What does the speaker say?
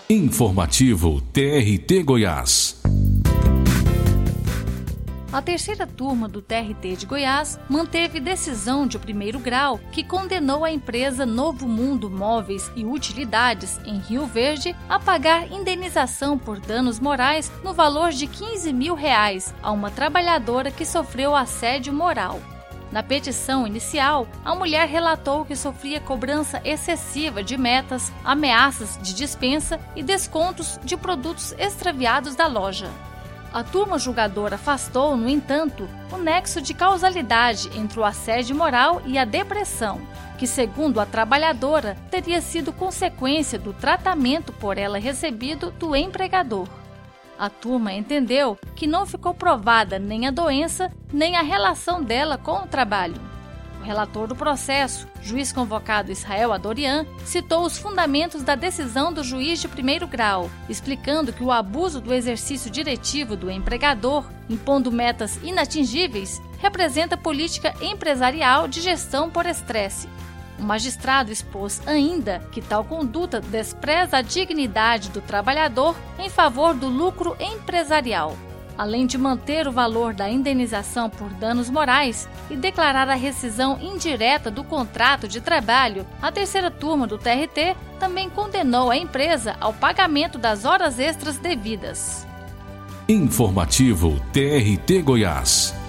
Informativo TRT Goiás. A terceira turma do TRT de Goiás manteve decisão de primeiro grau que condenou a empresa Novo Mundo Móveis e Utilidades, em Rio Verde, a pagar indenização por danos morais no valor de R$15 mil a uma trabalhadora que sofreu assédio moral. Na petição inicial, a mulher relatou que sofria cobrança excessiva de metas, ameaças de dispensa e descontos de produtos extraviados da loja. A turma julgadora afastou, no entanto, o nexo de causalidade entre o assédio moral e a depressão, que, segundo a trabalhadora, teria sido consequência do tratamento por ela recebido do empregador. A turma entendeu que não ficou provada nem a doença, nem a relação dela com o trabalho. O relator do processo, juiz convocado Israel Adorian, citou os fundamentos da decisão do juiz de primeiro grau, explicando que o abuso do exercício diretivo do empregador, impondo metas inatingíveis, representa política empresarial de gestão por estresse. O magistrado expôs ainda que tal conduta despreza a dignidade do trabalhador em favor do lucro empresarial, além de manter o valor da indenização por danos morais e declarar a rescisão indireta do contrato de trabalho. A terceira turma do TRT também condenou a empresa ao pagamento das horas extras devidas. Informativo TRT Goiás.